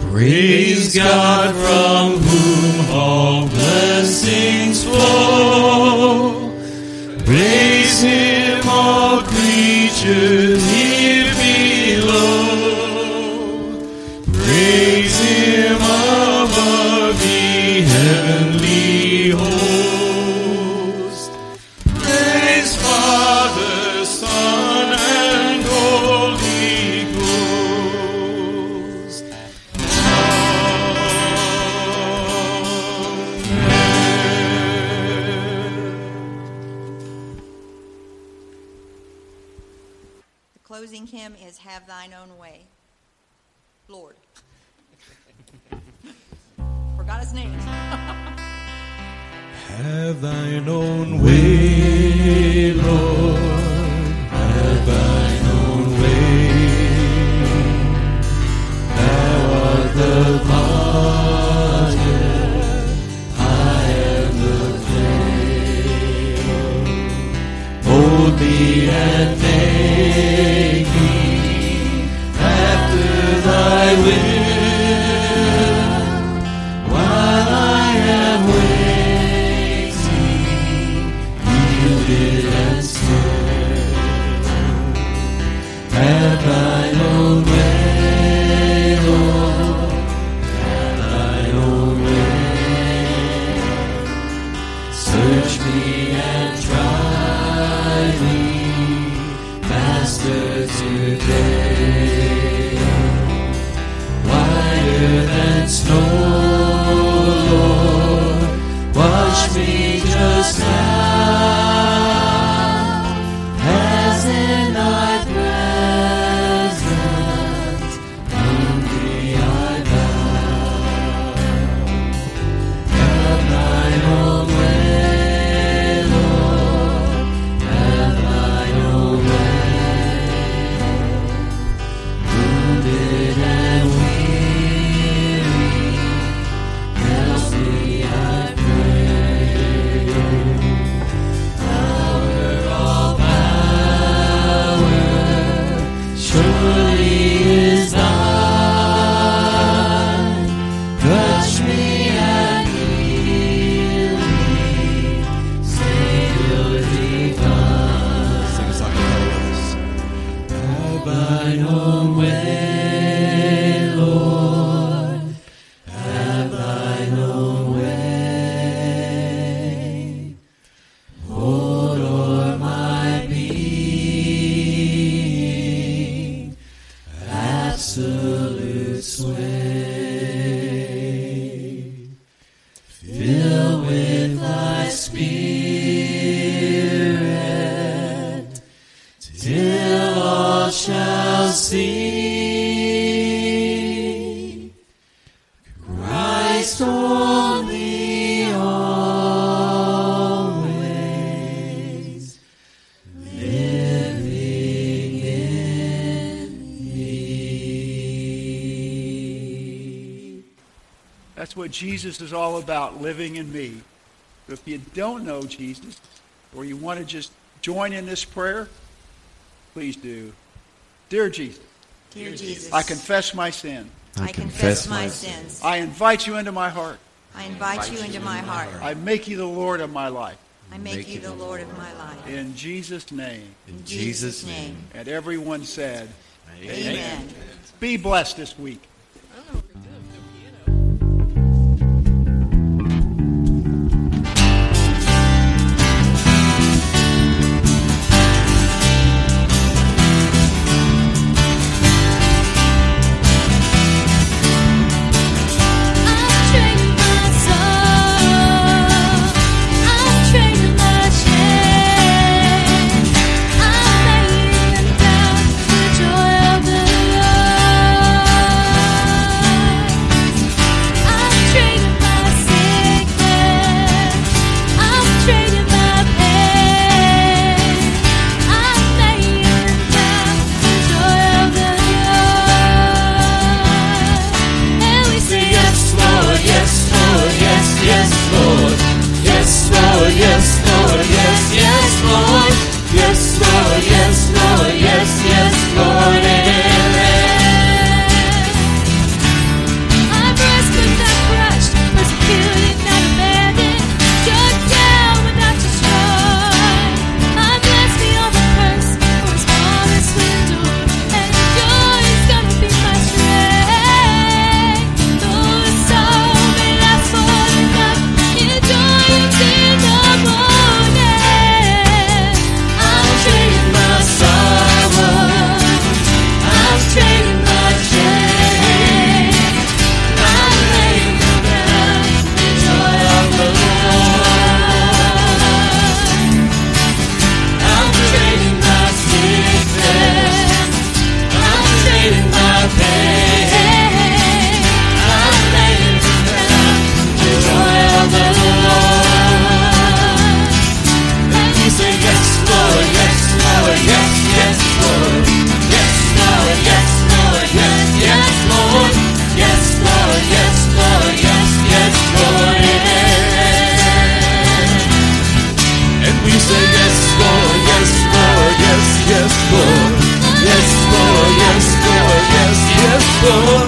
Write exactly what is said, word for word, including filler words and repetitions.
Praise God from whom all blessings flow. Praise Him, all creatures here below. Praise Him above the heavenly host. Praise Father, Son, and Holy Ghost. The closing hymn is Have Thine Own Way. Lord. Forgot his name. Have thine own way, Lord, have thine own way. Thou art the potter, I am the clay. Mold me and make me after thy will. Have thine own way, Lord, have thine own way. Search me and try me, Master, today. Whiter than snow, Lord, wash me just now, as in thy presence, humbly I bow. Have thine own way, Lord, have thine own way. Wounded and weary, help me, I pray. Power, all power, surely is thine. Touch me and heal me, Savior divine. Sing a song of praise. Have thine own way, Lord, have thine own way. Hold o'er my being, absolute sway. Fill with thy spirit, till all shall see Christ only always, living in me. That's what Jesus is all about, living in me. So if you don't know Jesus, or you want to just join in this prayer, please do. Dear Jesus, Dear Jesus, I confess my sin. I confess my sins. I invite you into my heart. I invite you into my heart. I make you the Lord of my life. I make you the Lord of my life. In Jesus' name. In Jesus' name. And everyone said, Amen. be blessed this week. I'm Lord.